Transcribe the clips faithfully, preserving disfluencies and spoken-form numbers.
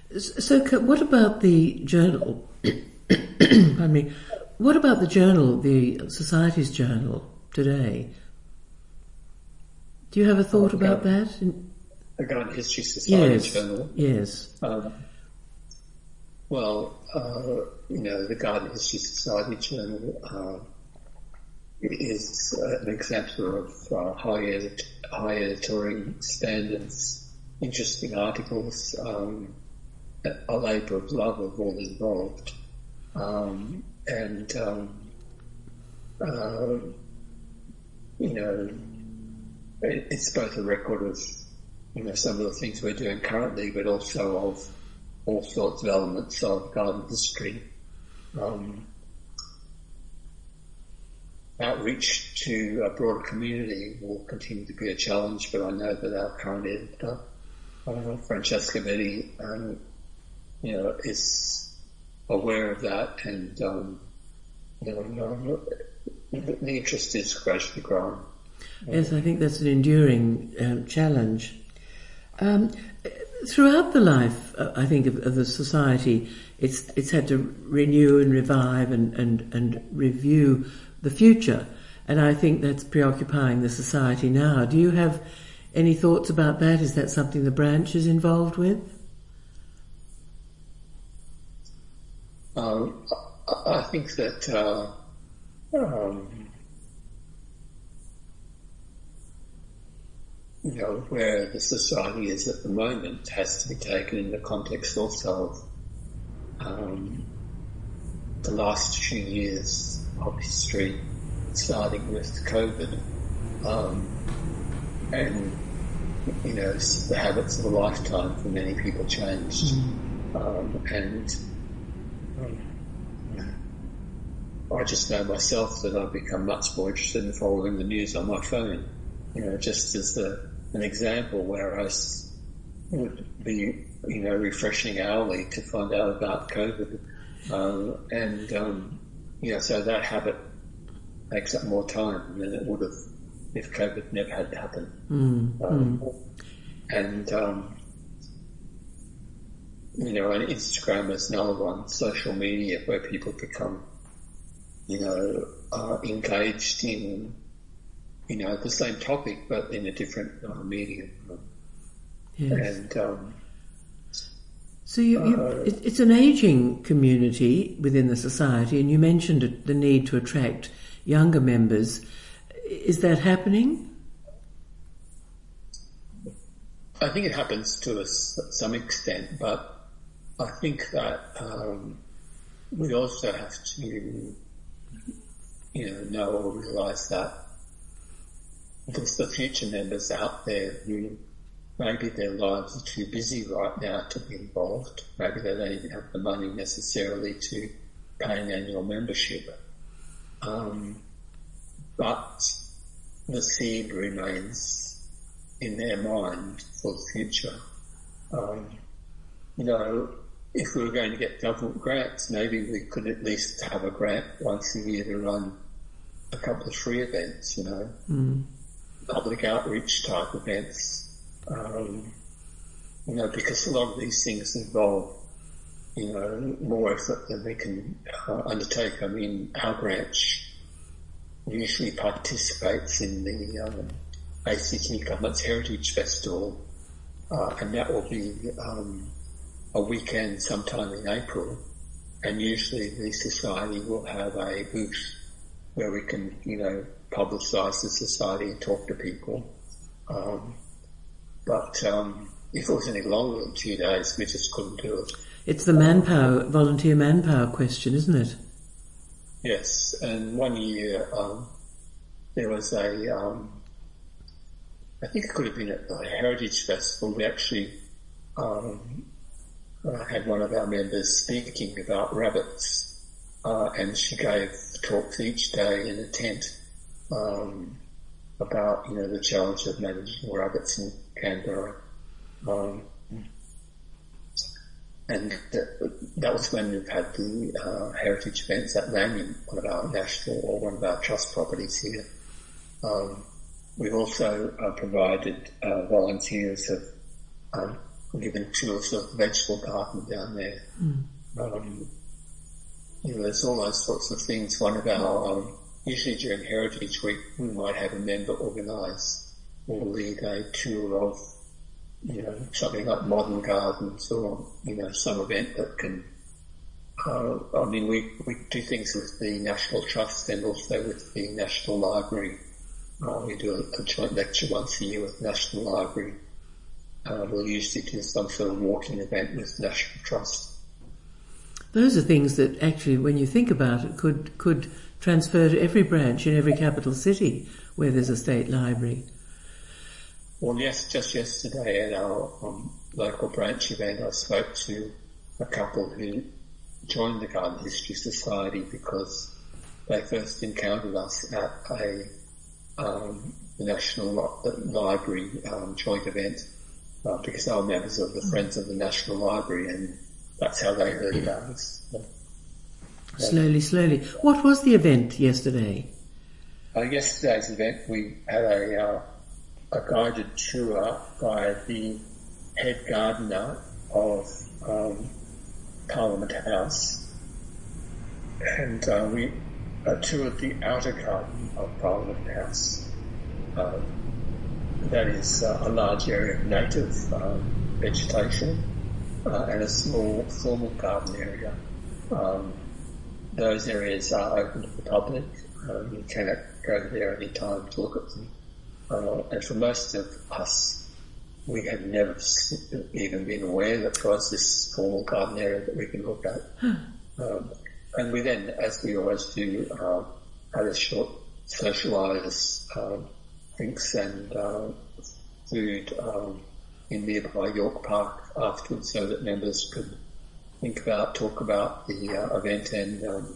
So, what about the journal? Pardon me. What about the journal, the Society's journal today? Do you have a thought oh, about that? The Garden History Society yes, journal? Yes. Um, well, uh, you know, the Garden History Society journal uh, is uh, an exemplar of uh, high, edit- high editorial standards, interesting articles, um, a labour of love of all involved. Um, and, um, uh, you know, it, it's both a record of, you know, some of the things we're doing currently, but also of all sorts of elements of garden history. Um, outreach to a broader community will continue to be a challenge, but I know that our current editor, uh, Francesca Betti, um, you know, is aware of that, and um, you know, the, the interest is gradually growing. Yes, I think that's an enduring um, challenge. Um, throughout the life, uh, I think, of, of the society, it's it's had to renew and revive and, and, and review the future, and I think that's preoccupying the society now. Do you have any thoughts about that? Is that something the branch is involved with? Um, I think that uh, um, you know, where the society is at the moment has to be taken in the context also of um, the last few years of history, starting with COVID, um, and you know, the habits of a lifetime for many people changed, um, and I just know myself that I've become much more interested in following the news on my phone. You know, just as a, an example where I would be, you know, refreshing hourly to find out about COVID. Um, and, um, you know, so that habit takes up more time than it would have if COVID never had happened. Mm, um, mm. And, um, you know, and Instagram is another one, social media, where people become, you know, uh, engaged in, you know, the same topic, but in a different uh, medium. Yes. And, um, so you, you, uh, it, it's an ageing community within the society, and you mentioned it, the need to attract younger members. Is that happening? I think it happens to us at some extent, but I think that um, we also have to, you know, know or realise that there's the future members out there who maybe their lives are too busy right now to be involved. Maybe they don't even have the money necessarily to pay an annual membership. Um, but the seed remains in their mind for the future. Um, you know, if we were going to get government grants, maybe we could at least have a grant once a year to run a couple of free events, you know, mm. public outreach type events. Um, you know, because a lot of these things involve, you know, more effort than we can uh, undertake. I mean, our branch usually participates in the um, A C T Government's Heritage Festival, uh, and that will be um, a weekend sometime in April, and usually the society will have a booth where we can, you know, publicise the society and talk to people. Um, but um, if it was any longer than two days, we just couldn't do it. It's the manpower, volunteer manpower question, isn't it? Yes, and one year um, there was a, um, I think it could have been at the Heritage Festival. We actually um, uh, had one of our members speaking about rabbits, uh, and she gave talks each day in a tent um, about, you know, the challenge of managing rabbits in Canberra. Um, and that, that was when we've had the uh, heritage events at Lanyon, one of our national or one of our trust properties here. Um, we've also uh, provided uh, volunteers of um, given tours of the vegetable garden down there. Mm. Um, you know, there's all those sorts of things. One of our, um, usually during Heritage Week, we might have a member organise or lead a tour of, you know, something like modern gardens or, you know, some event that can, uh, I mean, we, we do things with the National Trust and also with the National Library. Uh, we do a, a joint lecture once a year with National Library. Uh, we'll usually do some sort of walking event with National Trust. Those are things that actually, when you think about it, could could transfer to every branch in every capital city where there's a state library. Well, yes, just yesterday at our um, local branch event, I spoke to a couple who joined the Garden History Society because they first encountered us at a um, the National Library um, joint event uh, because they were members of the Friends of the National Library, and that's how they heard about us. So, slowly, slowly. What was the event yesterday? Uh, yesterday's event, we had a uh, a guided tour by the head gardener of um, Parliament House, and uh, we uh, toured the outer garden of Parliament House. Uh, that is uh, a large area of native um, vegetation uh, and a small formal garden area. Um, those areas are open to the public. Uh, you cannot go there any time to look at them. Uh, and for most of us, we had never even been aware that there was this formal garden area that we can look at. Um, and we then, as we always do, uh, had a short socialise uh, drinks and uh, food um, in nearby York Park afterwards, so that members could think about, talk about the uh, event and um,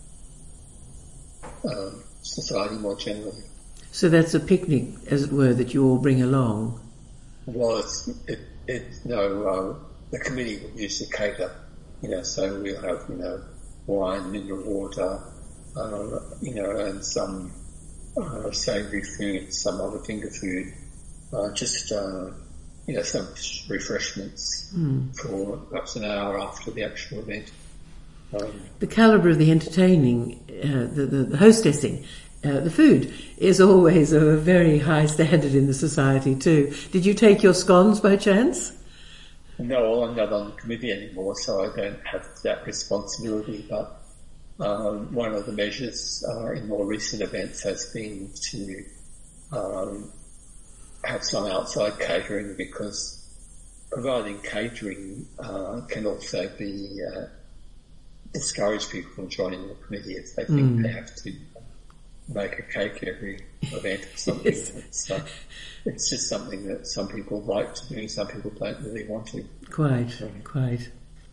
uh, society more generally. So that's a picnic, as it were, that you all bring along? Well, it's, it, it, no, uh, the committee will usually cater, you know, so we'll have, you know, wine, mineral water, uh, you know, and some uh, savoury food, some other finger food, uh, just, uh, you know, some refreshments mm. for perhaps an hour after the actual event. Um, the calibre of the entertaining, uh, the, the, the hostessing, Uh, the food is always of a very high standard in the society too. Did you take your scones by chance? No, I'm not on the committee anymore, so I don't have that responsibility. But um, one of the measures uh, in more recent events has been to um, have some outside catering, because providing catering uh, can also be uh, discourage people from joining the committee if they think mm. they have to make a cake every event or something. Yes. It's, uh, it's just something that some people like to do, some people don't really want to. Quite, um, quite.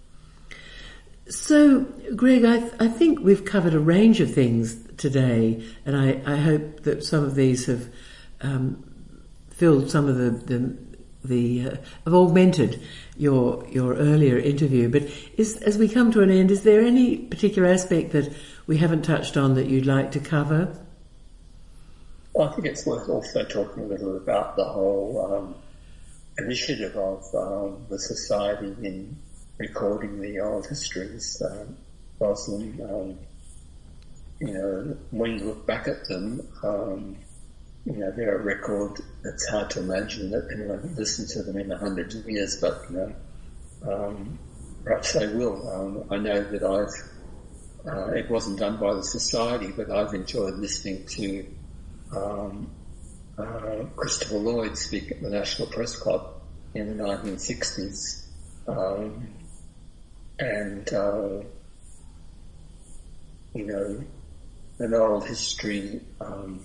So, Greg, I, th- I think we've covered a range of things today, and I, I hope that some of these have um, filled some of the, the, the uh, have augmented your your earlier interview. But is, as we come to an end, is there any particular aspect that we haven't touched on that you'd like to cover? Well, I think it's worth also talking a little about the whole um, initiative of um, the Society in recording the old histories. Um, Rosalind, um, you know, when you look back at them, um, you know, they're a record. It's hard to imagine that anyone would listen to them in a hundred years, but, you know, um, perhaps they will. Um, I know that I've Uh, it wasn't done by the Society, but I've enjoyed listening to um, uh, Christopher Lloyd speak at the National Press Club in the nineteen sixties. Um, and, uh, you know, an oral history, um,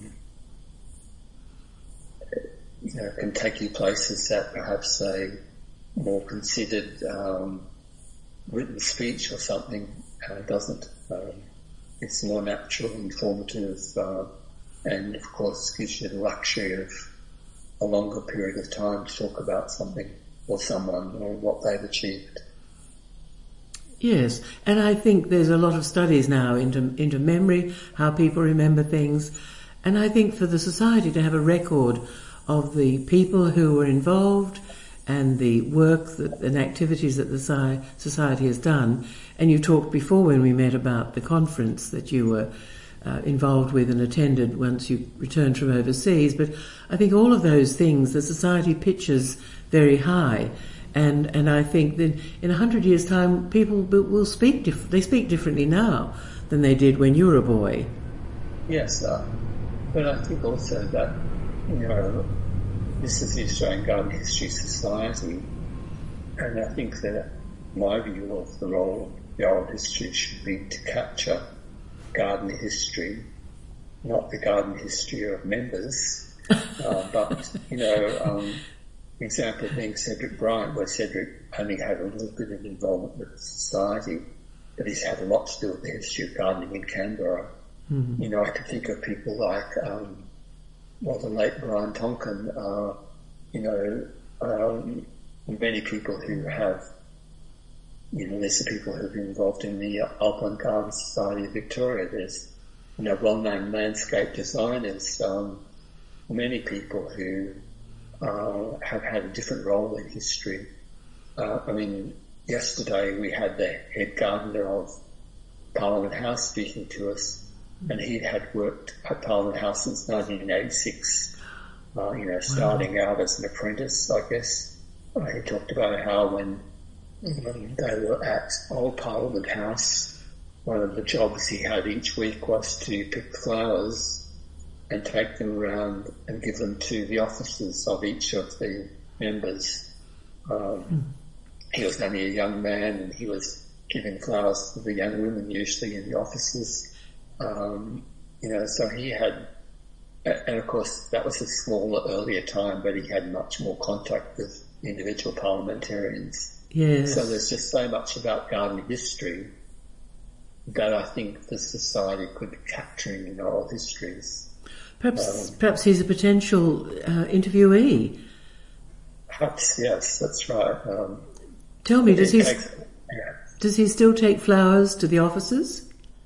you know, can take you places that perhaps a more considered um, written speech or something uh, doesn't. Um, it's more natural, informative, uh, and of course gives you the luxury of a longer period of time to talk about something or someone or what they've achieved. Yes, and I think there's a lot of studies now into into memory, how people remember things, and I think for the Society to have a record of the people who were involved and the work that, and activities that the Society has done. And you talked before when we met about the conference that you were uh, involved with and attended once you returned from overseas. But I think all of those things the Society pitches very high. And, and I think that in a hundred years' time, people will speak, diff- they speak differently now than they did when you were a boy. Yes, uh, but I think also that, you know, this is the Australian Garden History Society, and I think that my view of the role of the oral history should be to capture garden history, not the garden history of members, uh, but, you know, um, example being Cedric Bryant, where Cedric only had a little bit of involvement with the society, but he's had a lot to do with the history of gardening in Canberra. Mm-hmm. You know, I could think of people like, um, well, the late Brian Tonkin, uh, you know, um, many people who have, you know, there's the people who've been involved in the Alpine Garden Society of Victoria. There's, you know, well-known landscape designers, um, many people who uh, have had a different role in history. Uh, I mean, yesterday we had the head gardener of Parliament House speaking to us, and he had worked at Parliament House since nineteen eighty-six, uh, you know, starting wow. out as an apprentice, I guess. Uh, he talked about how when, when they were at Old Parliament House, one of the jobs he had each week was to pick flowers and take them around and give them to the officers of each of the members. Um, mm. He was only a young man, and he was giving flowers to the young women, usually in the offices. Um, you know, so he had, and of course that was a smaller, earlier time, but he had much more contact with individual parliamentarians. Yes. So there's just so much about garden history that I think the Society could be capturing in oral histories. Perhaps, um, perhaps he's a potential uh, interviewee. Perhaps, yes, that's right. Um, Tell me, does he, takes, yeah. does he still take flowers to the offices?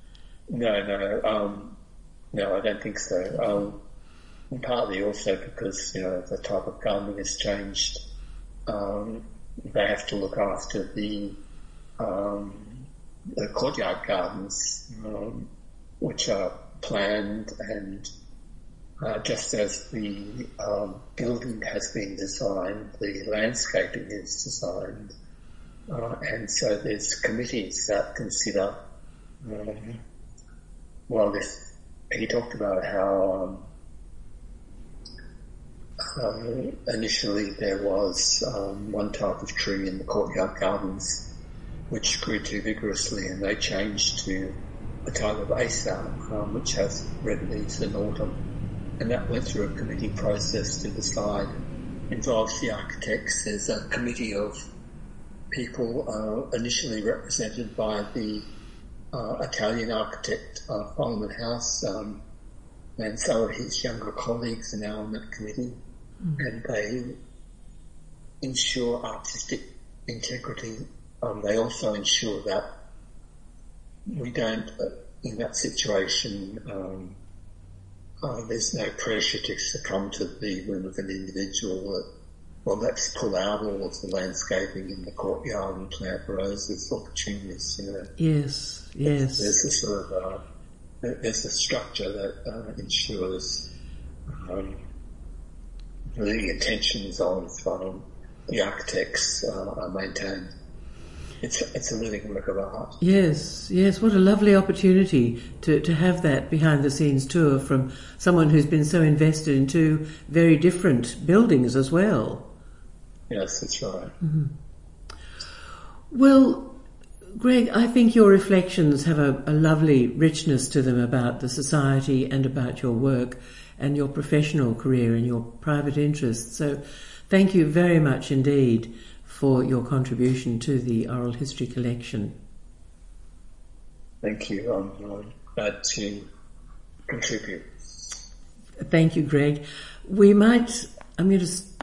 No, no, um, no, I don't think so. Um, and partly also because, you know, the type of gardening has changed. Um, they have to look after the, um, the courtyard gardens, um, which are planned, and uh, just as the um, building has been designed, the landscaping is designed, uh, and so there's committees that consider. Um, well, this, he talked about how um, um, initially there was um, one type of tree in the courtyard gardens which grew too vigorously, and they changed to a type of acer, um, which has red leaves in autumn. And that went through a committee process to decide, involves the architects. There's a committee of people uh, initially represented by the uh, Italian architect of Parliament House, um, and some of his younger colleagues are now on that committee, mm. and they ensure artistic integrity. Um, they also ensure that we don't, uh, in that situation, um, uh, there's no pressure to succumb to the whim of an individual that, well, let's pull out all of the landscaping in the courtyard and plant roses or petunias, you know. Yes, yes. There's a sort of, uh, there's a structure that uh, ensures um, the intentions of um, the architects uh, are maintained. It's it's a living work of art. Yes, yes. What a lovely opportunity to, to have that behind-the-scenes tour from someone who's been so invested in two very different buildings as well. Yes, that's right. Mm-hmm. Well, Greg, I think your reflections have a, a lovely richness to them about the Society and about your work and your professional career and your private interests. So thank you very much indeed for your contribution to the Oral History Collection. Thank you. I'm, I'm glad to contribute. Thank you, Greg. We might, I'm going to